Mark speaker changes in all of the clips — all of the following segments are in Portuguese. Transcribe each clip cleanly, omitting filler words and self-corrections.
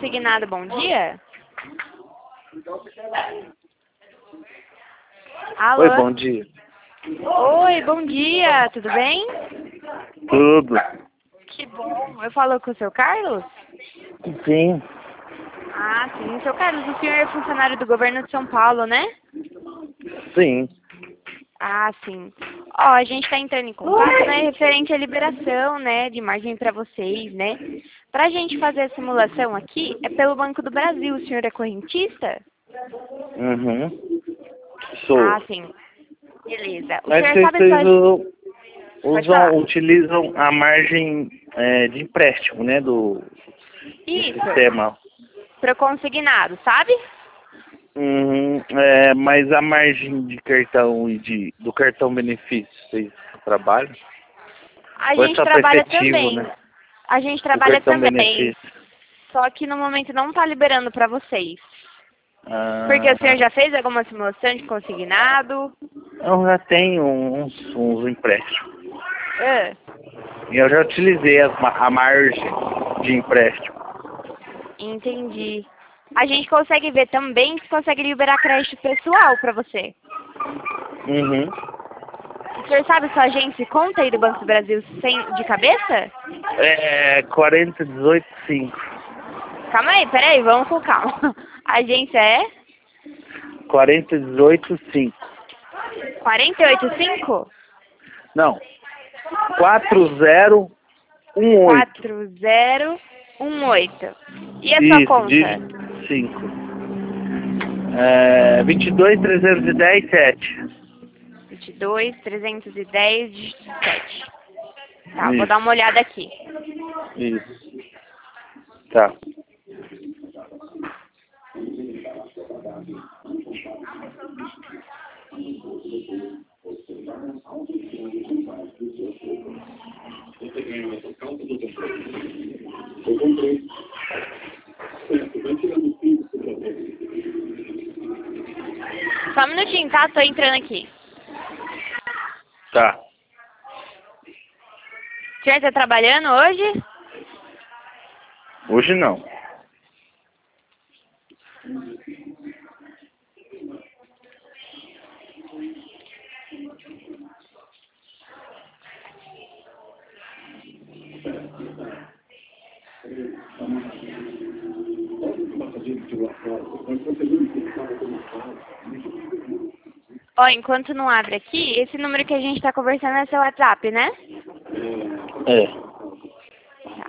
Speaker 1: Consignado, bom dia. Alô?
Speaker 2: Oi, bom dia.
Speaker 1: Oi, bom dia, tudo bem?
Speaker 2: Tudo?
Speaker 1: Que bom. Eu falo com o seu Carlos?
Speaker 2: Sim,
Speaker 1: Ah, sim. Seu Carlos, o senhor é funcionário do governo de São Paulo, né?
Speaker 2: sim.
Speaker 1: Ah, sim. Ó, a gente está entrando em contato, né, referente à liberação, né, de margem para vocês, né? Para a gente fazer a simulação aqui, é pelo Banco do Brasil. O senhor é correntista?
Speaker 2: Uhum. Sou.
Speaker 1: Ah, sim. Beleza. O
Speaker 2: Mas
Speaker 1: senhor sabe
Speaker 2: vocês
Speaker 1: só... Pode falar.
Speaker 2: utilizam a margem de empréstimo, né, do
Speaker 1: Isso.
Speaker 2: sistema.
Speaker 1: Para consignado, sabe?
Speaker 2: Uhum. Mas a margem de cartão e do cartão benefício, vocês trabalham?
Speaker 1: A
Speaker 2: Ou é
Speaker 1: gente
Speaker 2: só para
Speaker 1: trabalha
Speaker 2: efetivo,
Speaker 1: também.
Speaker 2: né?
Speaker 1: A gente
Speaker 2: O
Speaker 1: trabalha
Speaker 2: cartão
Speaker 1: também.
Speaker 2: benefício.
Speaker 1: Só que no momento não está liberando para vocês. Porque o senhor
Speaker 2: Ah,
Speaker 1: já fez alguma simulação de consignado?
Speaker 2: eu já tenho uns empréstimos.
Speaker 1: Ah,
Speaker 2: E eu já utilizei a margem de empréstimo.
Speaker 1: entendi. A gente consegue ver também se consegue liberar crédito pessoal para você.
Speaker 2: Uhum.
Speaker 1: O senhor sabe sua agência e conta aí do Banco do Brasil sem, de cabeça?
Speaker 2: 4018-5.
Speaker 1: Calma aí, peraí, vamos com calma. A agência é
Speaker 2: 4018-5.
Speaker 1: 485?
Speaker 2: Não. 4018.
Speaker 1: 4018. E a sua
Speaker 2: Isso,
Speaker 1: conta?
Speaker 2: dígito 5. 22.310.7.
Speaker 1: 22.310.7. Tá, vou dar
Speaker 2: Isso.
Speaker 1: uma olhada aqui.
Speaker 2: Isso. Tá.
Speaker 1: Só um minutinho, tá? Tô entrando aqui.
Speaker 2: Tá.
Speaker 1: O senhor tá trabalhando hoje?
Speaker 2: Hoje não.
Speaker 1: Ó, enquanto não abre aqui, esse número que a gente tá conversando é seu WhatsApp, né?
Speaker 2: É.
Speaker 1: Tá.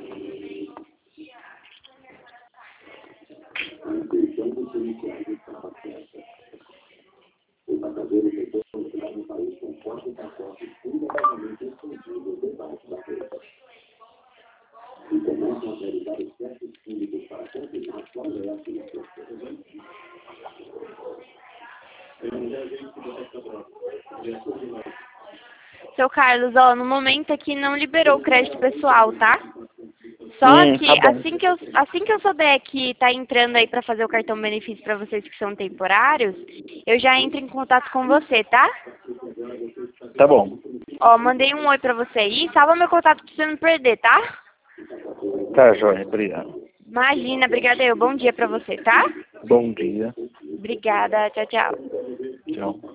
Speaker 1: Seu Carlos, ó, no momento aqui não liberou o crédito pessoal, tá? Só que
Speaker 2: Tá bom.
Speaker 1: assim que eu souber que tá entrando aí pra fazer o cartão benefício pra vocês que são temporários, eu já entro em contato com você, tá?
Speaker 2: Tá bom.
Speaker 1: Ó, mandei um oi pra você aí. Salva meu contato pra você não perder, tá?
Speaker 2: Tá, joia. Obrigado.
Speaker 1: Imagina, obrigada eu. Bom dia pra você, tá?
Speaker 2: Bom dia.
Speaker 1: Obrigada, tchau, tchau.
Speaker 2: Tchau.